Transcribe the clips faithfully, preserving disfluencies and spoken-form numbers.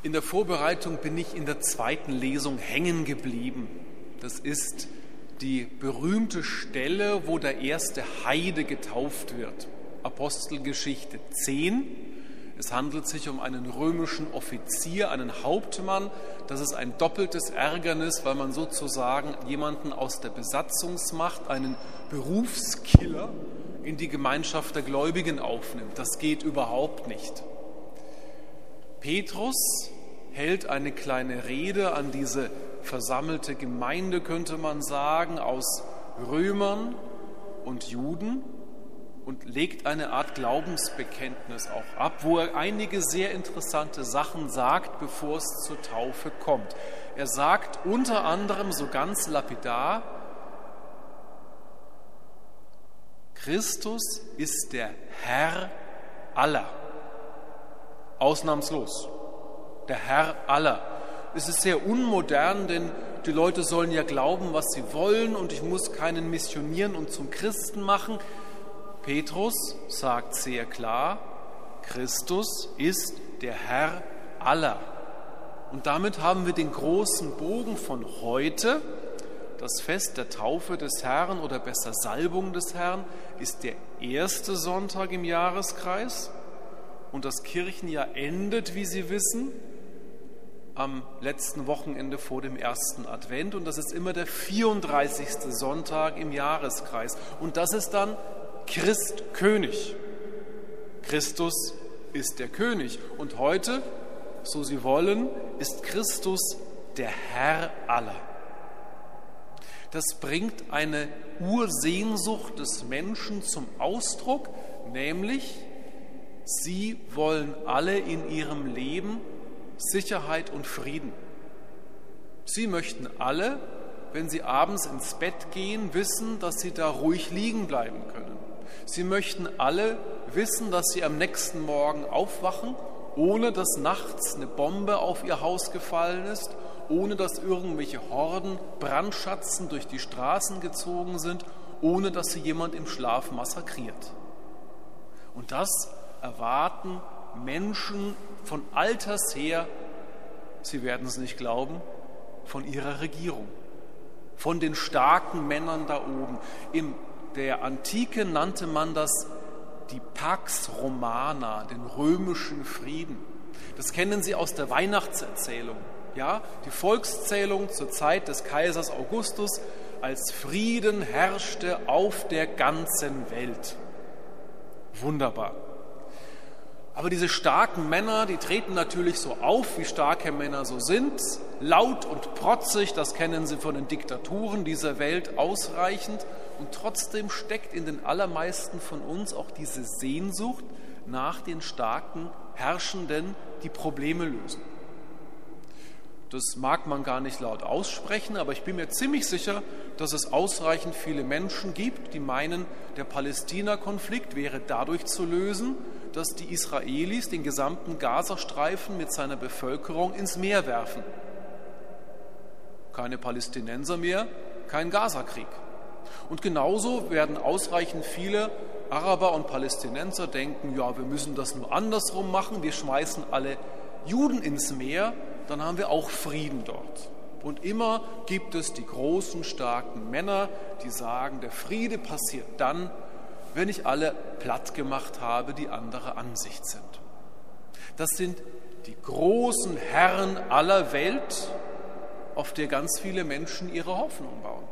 In der Vorbereitung bin ich in der zweiten Lesung hängen geblieben. Das ist die berühmte Stelle, wo der erste Heide getauft wird. Apostelgeschichte zehn. Es handelt sich um einen römischen Offizier, einen Hauptmann. Das ist ein doppeltes Ärgernis, weil man sozusagen jemanden aus der Besatzungsmacht, einen Berufskiller, in die Gemeinschaft der Gläubigen aufnimmt. Das geht überhaupt nicht. Petrus hält eine kleine Rede an diese versammelte Gemeinde, könnte man sagen, aus Römern und Juden und legt eine Art Glaubensbekenntnis auch ab, wo er einige sehr interessante Sachen sagt, bevor es zur Taufe kommt. Er sagt unter anderem so ganz lapidar: Christus ist der Herr aller. Ausnahmslos. Der Herr aller. Es ist sehr unmodern, denn die Leute sollen ja glauben, was sie wollen, und ich muss keinen missionieren und zum Christen machen. Petrus sagt sehr klar, Christus ist der Herr aller. Und damit haben wir den großen Bogen von heute. Das Fest der Taufe des Herrn oder besser Salbung des Herrn ist der erste Sonntag im Jahreskreis. Und das Kirchenjahr endet, wie Sie wissen, am letzten Wochenende vor dem ersten Advent. Und das ist immer der vierunddreißigste Sonntag im Jahreskreis. Und das ist dann Christkönig. Christus ist der König. Und heute, so Sie wollen, ist Christus der Herr aller. Das bringt eine Ursehnsucht des Menschen zum Ausdruck, nämlich sie wollen alle in ihrem Leben Sicherheit und Frieden. Sie möchten alle, wenn sie abends ins Bett gehen, wissen, dass sie da ruhig liegen bleiben können. Sie möchten alle wissen, dass sie am nächsten Morgen aufwachen, ohne dass nachts eine Bombe auf ihr Haus gefallen ist, ohne dass irgendwelche Horden, Brandschatzen durch die Straßen gezogen sind, ohne dass sie jemand im Schlaf massakriert. Und das erwarten Menschen von alters her, Sie werden es nicht glauben, von ihrer Regierung, von den starken Männern da oben. In der Antike nannte man das die Pax Romana, den römischen Frieden. Das kennen Sie aus der Weihnachtserzählung. Ja, die Volkszählung zur Zeit des Kaisers Augustus, als Frieden herrschte auf der ganzen Welt. Wunderbar. Aber diese starken Männer, die treten natürlich so auf, wie starke Männer so sind, laut und protzig, das kennen Sie von den Diktaturen dieser Welt ausreichend. Und trotzdem steckt in den allermeisten von uns auch diese Sehnsucht nach den starken Herrschenden, die Probleme lösen. Das mag man gar nicht laut aussprechen, aber ich bin mir ziemlich sicher, dass es ausreichend viele Menschen gibt, die meinen, der Palästina-Konflikt wäre dadurch zu lösen, dass die Israelis den gesamten Gazastreifen mit seiner Bevölkerung ins Meer werfen. Keine Palästinenser mehr, kein Gazakrieg. Und genauso werden ausreichend viele Araber und Palästinenser denken, ja, wir müssen das nur andersrum machen, wir schmeißen alle Juden ins Meer, dann haben wir auch Frieden dort. Und immer gibt es die großen, starken Männer, die sagen, der Friede passiert dann, wenn ich alle platt gemacht habe, die anderer Ansicht sind. Das sind die großen Herren aller Welt, auf der ganz viele Menschen ihre Hoffnung bauen.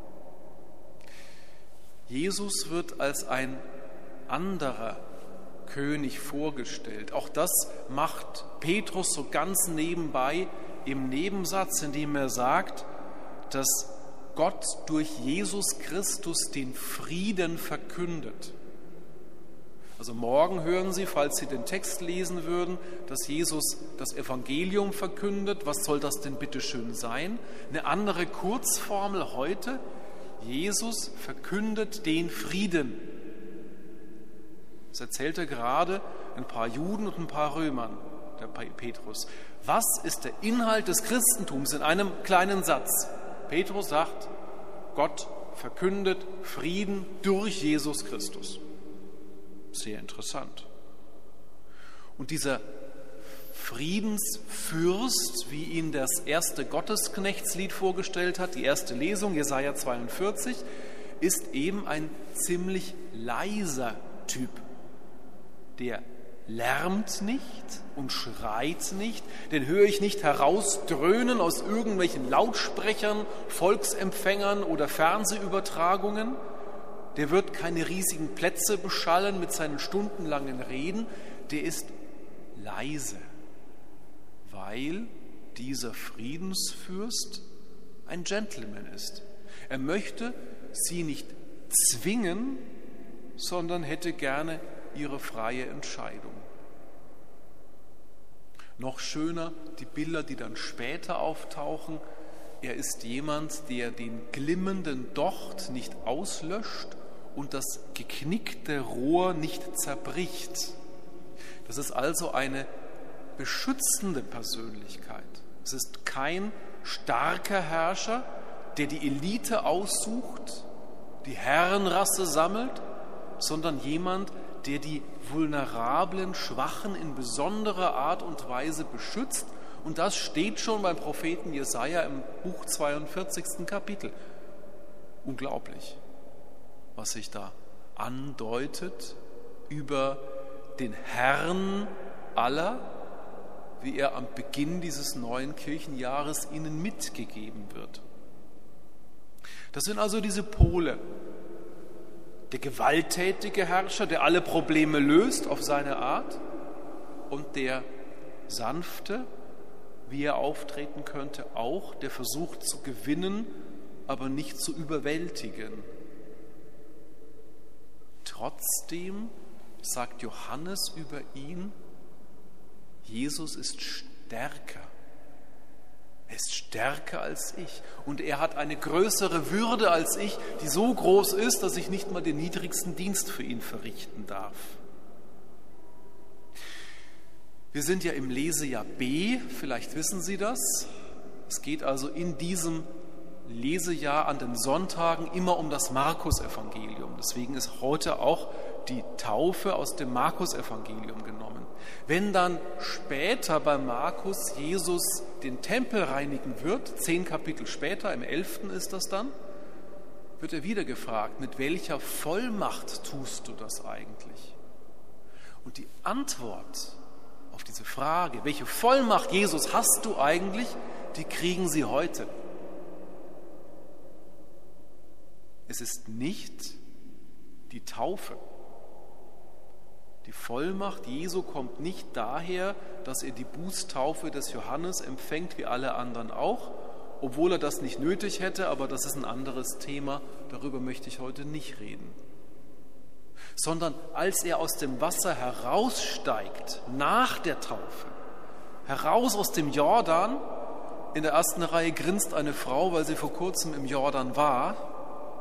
Jesus wird als ein anderer König vorgestellt. Auch das macht Petrus so ganz nebenbei im Nebensatz, indem er sagt, dass Gott durch Jesus Christus den Frieden verkündet. Also morgen hören Sie, falls Sie den Text lesen würden, dass Jesus das Evangelium verkündet. Was soll das denn bitte schön sein? Eine andere Kurzformel heute: Jesus verkündet den Frieden. Das erzählt er gerade ein paar Juden und ein paar Römern, der Petrus. Was ist der Inhalt des Christentums in einem kleinen Satz? Petrus sagt, Gott verkündet Frieden durch Jesus Christus. Sehr interessant. Und dieser Friedensfürst, wie ihn das erste Gottesknechtslied vorgestellt hat, die erste Lesung, Jesaja zweiundvierzig, ist eben ein ziemlich leiser Typ. Der lärmt nicht und schreit nicht, den höre ich nicht herausdröhnen aus irgendwelchen Lautsprechern, Volksempfängern oder Fernsehübertragungen. Der wird keine riesigen Plätze beschallen mit seinen stundenlangen Reden. Der ist leise, weil dieser Friedensfürst ein Gentleman ist. Er möchte sie nicht zwingen, sondern hätte gerne ihre freie Entscheidung. Noch schöner die Bilder, die dann später auftauchen. Er ist jemand, der den glimmenden Docht nicht auslöscht und das geknickte Rohr nicht zerbricht. Das ist also eine beschützende Persönlichkeit. Es ist kein starker Herrscher, der die Elite aussucht, die Herrenrasse sammelt, sondern jemand, der die vulnerablen, Schwachen in besonderer Art und Weise beschützt. Und das steht schon beim Propheten Jesaja im Buch zweiundvierzigsten Kapitel. Unglaublich, was sich da andeutet über den Herrn aller, wie er am Beginn dieses neuen Kirchenjahres ihnen mitgegeben wird. Das sind also diese Pole. Der gewalttätige Herrscher, der alle Probleme löst auf seine Art, und der sanfte, wie er auftreten könnte, auch, der versucht zu gewinnen, aber nicht zu überwältigen. Trotzdem sagt Johannes über ihn, Jesus ist stärker. Er ist stärker als ich und er hat eine größere Würde als ich, die so groß ist, dass ich nicht mal den niedrigsten Dienst für ihn verrichten darf. Wir sind ja im Lesejahr B, vielleicht wissen Sie das. Es geht also in diesem Lesejahr an den Sonntagen immer um das Markus-Evangelium. Deswegen ist heute auch die Taufe aus dem Markus-Evangelium genommen. Wenn dann später bei Markus Jesus den Tempel reinigen wird, zehn Kapitel später, im elften ist das dann, wird er wieder gefragt, mit welcher Vollmacht tust du das eigentlich? Und die Antwort auf diese Frage, welche Vollmacht, Jesus, hast du eigentlich, die kriegen sie heute. Es ist nicht die Taufe. Die Vollmacht Jesu kommt nicht daher, dass er die Bußtaufe des Johannes empfängt, wie alle anderen auch, obwohl er das nicht nötig hätte, aber das ist ein anderes Thema, darüber möchte ich heute nicht reden. Sondern als er aus dem Wasser heraussteigt, nach der Taufe, heraus aus dem Jordan, in der ersten Reihe grinst eine Frau, weil sie vor kurzem im Jordan war.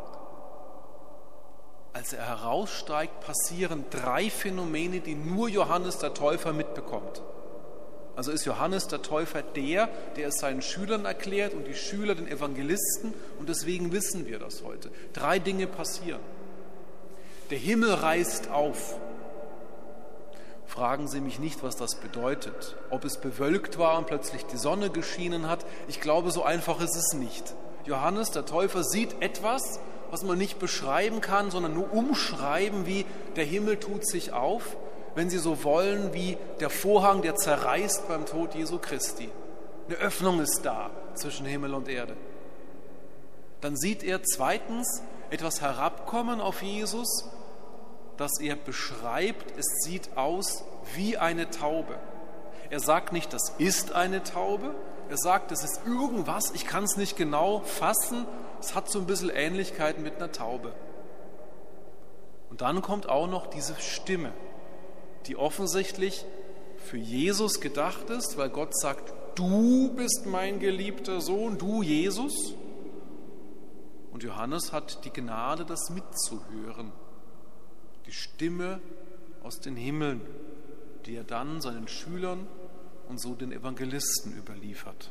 Als er heraussteigt, passieren drei Phänomene, die nur Johannes der Täufer mitbekommt. Also ist Johannes der Täufer der, der es seinen Schülern erklärt und die Schüler den Evangelisten, und deswegen wissen wir das heute. Drei Dinge passieren. Der Himmel reißt auf. Fragen Sie mich nicht, was das bedeutet. Ob es bewölkt war und plötzlich die Sonne geschienen hat. Ich glaube, so einfach ist es nicht. Johannes der Täufer sieht etwas, was man nicht beschreiben kann, sondern nur umschreiben, wie der Himmel tut sich auf, wenn Sie so wollen, wie der Vorhang, der zerreißt beim Tod Jesu Christi. Eine Öffnung ist da zwischen Himmel und Erde. Dann sieht er zweitens etwas herabkommen auf Jesus, das er beschreibt. Es sieht aus wie eine Taube. Er sagt nicht, das ist eine Taube. Er sagt, das ist irgendwas, ich kann es nicht genau fassen. Es hat so ein bisschen Ähnlichkeit mit einer Taube. Und dann kommt auch noch diese Stimme, die offensichtlich für Jesus gedacht ist, weil Gott sagt, du bist mein geliebter Sohn, du Jesus. Und Johannes hat die Gnade, das mitzuhören. Die Stimme aus den Himmeln, die er dann seinen Schülern und so den Evangelisten überliefert.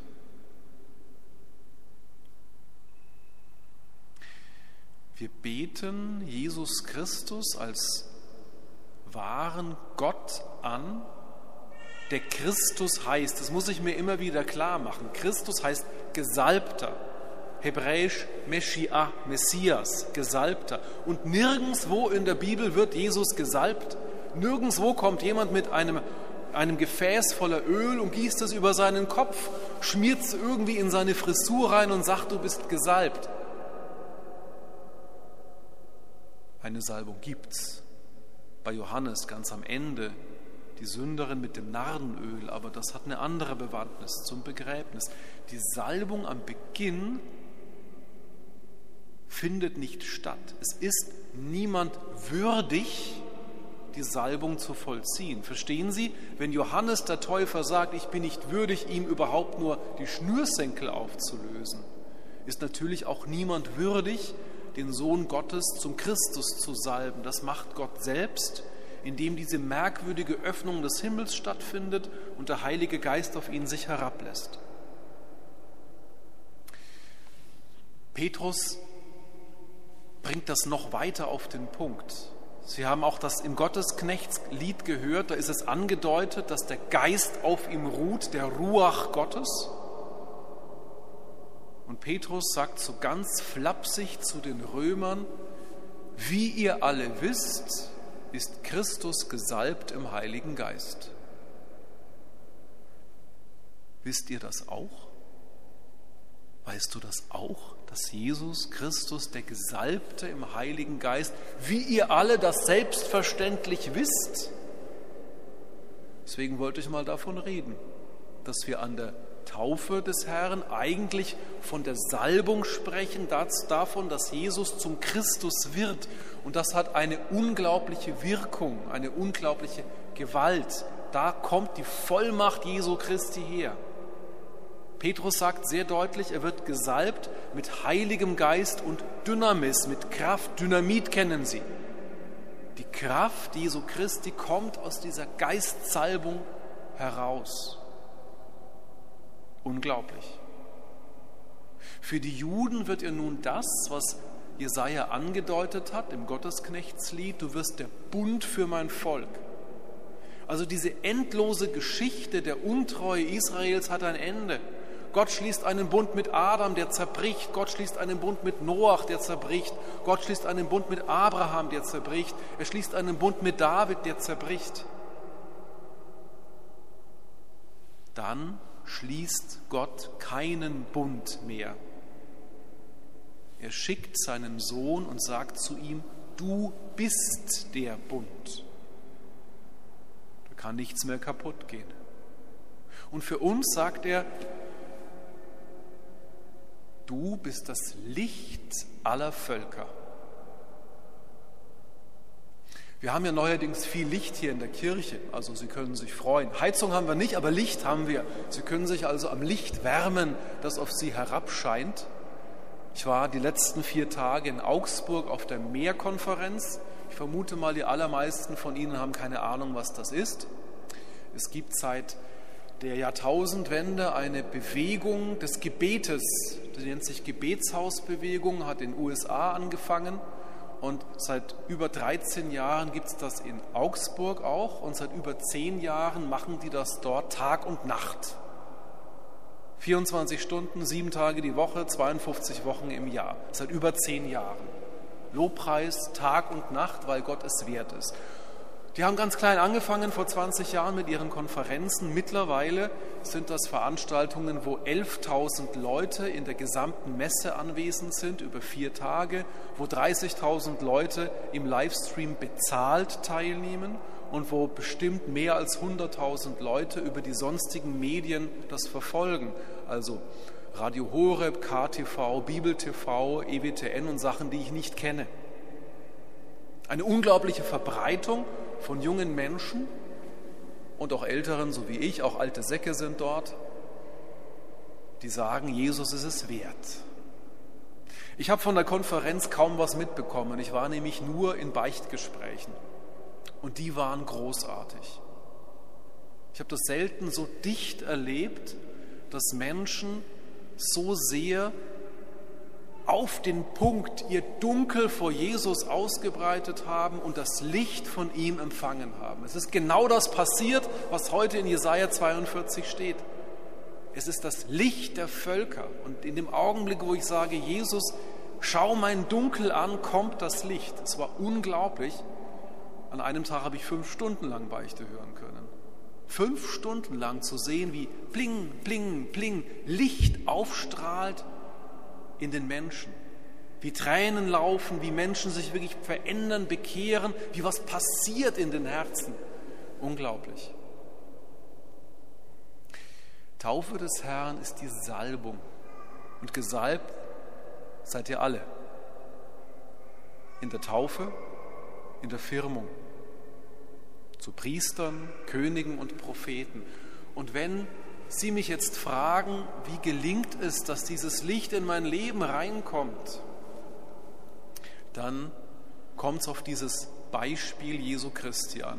Wir beten Jesus Christus als wahren Gott an, der Christus heißt. Das muss ich mir immer wieder klar machen. Christus heißt Gesalbter. Hebräisch Meschiah, Messias, Gesalbter. Und nirgendwo in der Bibel wird Jesus gesalbt. Nirgendwo kommt jemand mit einem, einem Gefäß voller Öl und gießt es über seinen Kopf, schmiert es irgendwie in seine Frisur rein und sagt, du bist gesalbt. Eine Salbung gibt's. Bei Johannes ganz am Ende, die Sünderin mit dem Narrenöl, aber das hat eine andere Bewandtnis zum Begräbnis. Die Salbung am Beginn findet nicht statt. Es ist niemand würdig, die Salbung zu vollziehen. Verstehen Sie? Wenn Johannes der Täufer sagt, ich bin nicht würdig, ihm überhaupt nur die Schnürsenkel aufzulösen, ist natürlich auch niemand würdig, den Sohn Gottes zum Christus zu salben. Das macht Gott selbst, indem diese merkwürdige Öffnung des Himmels stattfindet und der Heilige Geist auf ihn sich herablässt. Petrus bringt das noch weiter auf den Punkt. Sie haben auch das im Gottesknechtslied gehört, da ist es angedeutet, dass der Geist auf ihm ruht, der Ruach Gottes. Und Petrus sagt so ganz flapsig zu den Römern, wie ihr alle wisst, ist Christus gesalbt im Heiligen Geist. Wisst ihr das auch? Weißt du das auch, dass Jesus Christus, der Gesalbte im Heiligen Geist, wie ihr alle das selbstverständlich wisst? Deswegen wollte ich mal davon reden, dass wir an der Taufe des Herrn eigentlich von der Salbung sprechen, davon, dass Jesus zum Christus wird. Und das hat eine unglaubliche Wirkung, eine unglaubliche Gewalt. Da kommt die Vollmacht Jesu Christi her. Petrus sagt sehr deutlich, er wird gesalbt mit Heiligem Geist und Dynamis, mit Kraft. Dynamit kennen Sie. Die Kraft Jesu Christi kommt aus dieser Geistsalbung heraus. Unglaublich. Für die Juden wird er nun das, was Jesaja angedeutet hat im Gottesknechtslied, du wirst der Bund für mein Volk. Also diese endlose Geschichte der Untreue Israels hat ein Ende. Gott schließt einen Bund mit Adam, der zerbricht. Gott schließt einen Bund mit Noach, der zerbricht. Gott schließt einen Bund mit Abraham, der zerbricht. Er schließt einen Bund mit David, der zerbricht. Dann schließt Gott keinen Bund mehr. Er schickt seinen Sohn und sagt zu ihm, du bist der Bund. Da kann nichts mehr kaputt gehen. Und für uns sagt er, du bist das Licht aller Völker. Wir haben ja neuerdings viel Licht hier in der Kirche, also Sie können sich freuen. Heizung haben wir nicht, aber Licht haben wir. Sie können sich also am Licht wärmen, das auf Sie herabscheint. Ich war die letzten vier Tage in Augsburg auf der Mehrkonferenz. Ich vermute mal, die allermeisten von Ihnen haben keine Ahnung, was das ist. Es gibt seit der Jahrtausendwende eine Bewegung des Gebetes, die nennt sich Gebetshausbewegung, hat in den U S A angefangen. Und seit über dreizehn Jahren gibt es das in Augsburg auch und seit über zehn Jahren machen die das dort Tag und Nacht. vierundzwanzig Stunden, sieben Tage die Woche, zweiundfünfzig Wochen im Jahr. Seit über zehn Jahren. Lobpreis Tag und Nacht, weil Gott es wert ist. Die haben ganz klein angefangen vor zwanzig Jahren mit ihren Konferenzen. Mittlerweile sind das Veranstaltungen, wo elftausend Leute in der gesamten Messe anwesend sind, über vier Tage, wo dreißigtausend Leute im Livestream bezahlt teilnehmen und wo bestimmt mehr als hunderttausend Leute über die sonstigen Medien das verfolgen. Also Radio Horeb, K T V, Bibel T V, E W T N und Sachen, die ich nicht kenne. Eine unglaubliche Verbreitung von jungen Menschen und auch Älteren, so wie ich, auch alte Säcke sind dort, die sagen, Jesus ist es wert. Ich habe von der Konferenz kaum was mitbekommen. Ich war nämlich nur in Beichtgesprächen und die waren großartig. Ich habe das selten so dicht erlebt, dass Menschen so sehr auf den Punkt ihr Dunkel vor Jesus ausgebreitet haben und das Licht von ihm empfangen haben. Es ist genau das passiert, was heute in Jesaja zweiundvierzig steht. Es ist das Licht der Völker. Und in dem Augenblick, wo ich sage, Jesus, schau mein Dunkel an, kommt das Licht. Es war unglaublich. An einem Tag habe ich fünf Stunden lang Beichte hören können. Fünf Stunden lang zu sehen, wie bling, bling, bling, Licht aufstrahlt in den Menschen. Wie Tränen laufen, wie Menschen sich wirklich verändern, bekehren, wie was passiert in den Herzen. Unglaublich. Taufe des Herrn ist die Salbung. Und gesalbt seid ihr alle. In der Taufe, in der Firmung. Zu Priestern, Königen und Propheten. Und wenn Sie mich jetzt fragen, wie gelingt es, dass dieses Licht in mein Leben reinkommt, dann kommt es auf dieses Beispiel Jesu Christi an.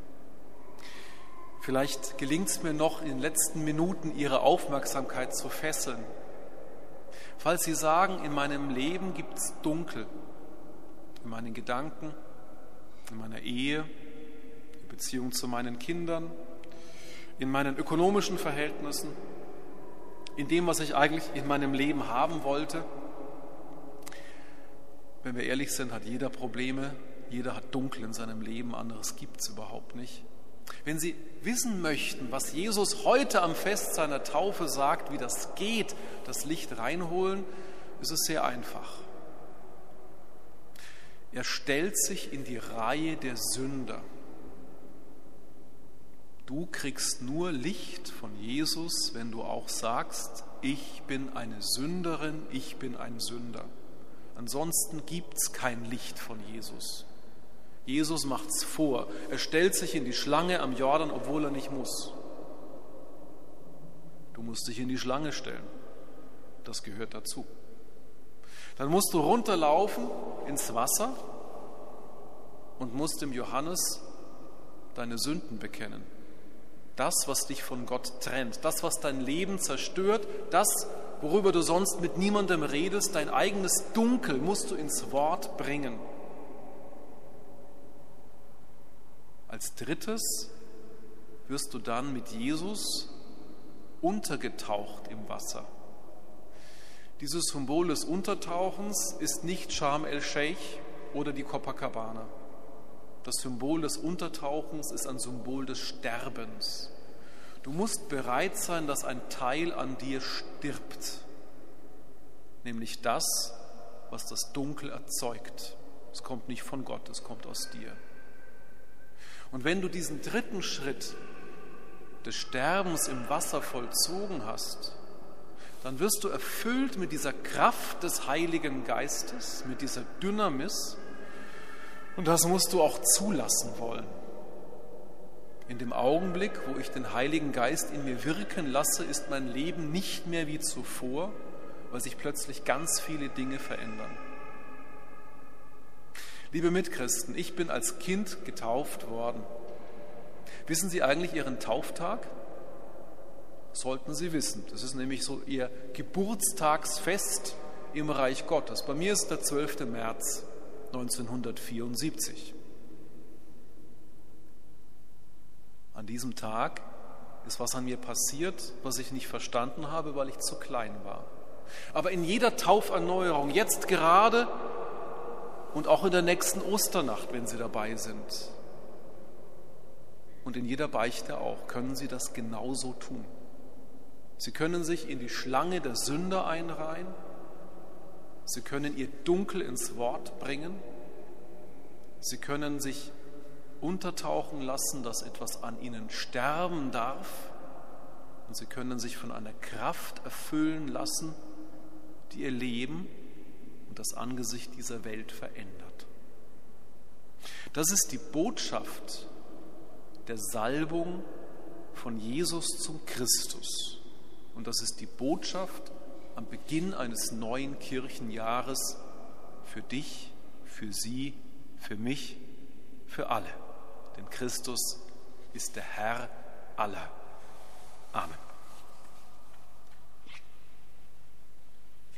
Vielleicht gelingt es mir noch in den letzten Minuten, Ihre Aufmerksamkeit zu fesseln. Falls Sie sagen, in meinem Leben gibt es Dunkel, in meinen Gedanken, in meiner Ehe, in Beziehung zu meinen Kindern, in meinen ökonomischen Verhältnissen, in dem, was ich eigentlich in meinem Leben haben wollte. Wenn wir ehrlich sind, hat jeder Probleme, jeder hat Dunkel in seinem Leben, anderes gibt es überhaupt nicht. Wenn Sie wissen möchten, was Jesus heute am Fest seiner Taufe sagt, wie das geht, das Licht reinholen, ist es sehr einfach. Er stellt sich in die Reihe der Sünder. Du kriegst nur Licht von Jesus, wenn du auch sagst, ich bin eine Sünderin, ich bin ein Sünder. Ansonsten gibt es kein Licht von Jesus. Jesus macht es vor. Er stellt sich in die Schlange am Jordan, obwohl er nicht muss. Du musst dich in die Schlange stellen. Das gehört dazu. Dann musst du runterlaufen ins Wasser und musst dem Johannes deine Sünden bekennen. Das, was dich von Gott trennt, das, was dein Leben zerstört, das, worüber du sonst mit niemandem redest, dein eigenes Dunkel musst du ins Wort bringen. Als drittes wirst du dann mit Jesus untergetaucht im Wasser. Dieses Symbol des Untertauchens ist nicht Sharm el-Sheikh oder die Copacabana. Das Symbol des Untertauchens ist ein Symbol des Sterbens. Du musst bereit sein, dass ein Teil an dir stirbt, nämlich das, was das Dunkel erzeugt. Es kommt nicht von Gott, es kommt aus dir. Und wenn du diesen dritten Schritt des Sterbens im Wasser vollzogen hast, dann wirst du erfüllt mit dieser Kraft des Heiligen Geistes, mit dieser Dynamis. Und das musst du auch zulassen wollen. In dem Augenblick, wo ich den Heiligen Geist in mir wirken lasse, ist mein Leben nicht mehr wie zuvor, weil sich plötzlich ganz viele Dinge verändern. Liebe Mitchristen, ich bin als Kind getauft worden. Wissen Sie eigentlich Ihren Tauftag? Sollten Sie wissen. Das ist nämlich so Ihr Geburtstagsfest im Reich Gottes. Bei mir ist der zwölfte März neunzehnhundertvierundsiebzig. An diesem Tag ist was an mir passiert, was ich nicht verstanden habe, weil ich zu klein war. Aber in jeder Tauferneuerung, jetzt gerade und auch in der nächsten Osternacht, wenn Sie dabei sind, und in jeder Beichte auch, können Sie das genauso tun. Sie können sich in die Schlange der Sünder einreihen. Sie können ihr Dunkel ins Wort bringen. Sie können sich untertauchen lassen, dass etwas an ihnen sterben darf. Und sie können sich von einer Kraft erfüllen lassen, die ihr Leben und das Angesicht dieser Welt verändert. Das ist die Botschaft der Salbung von Jesus zum Christus. Und das ist die Botschaft am Beginn eines neuen Kirchenjahres für dich, für Sie, für mich, für alle. Denn Christus ist der Herr aller. Amen.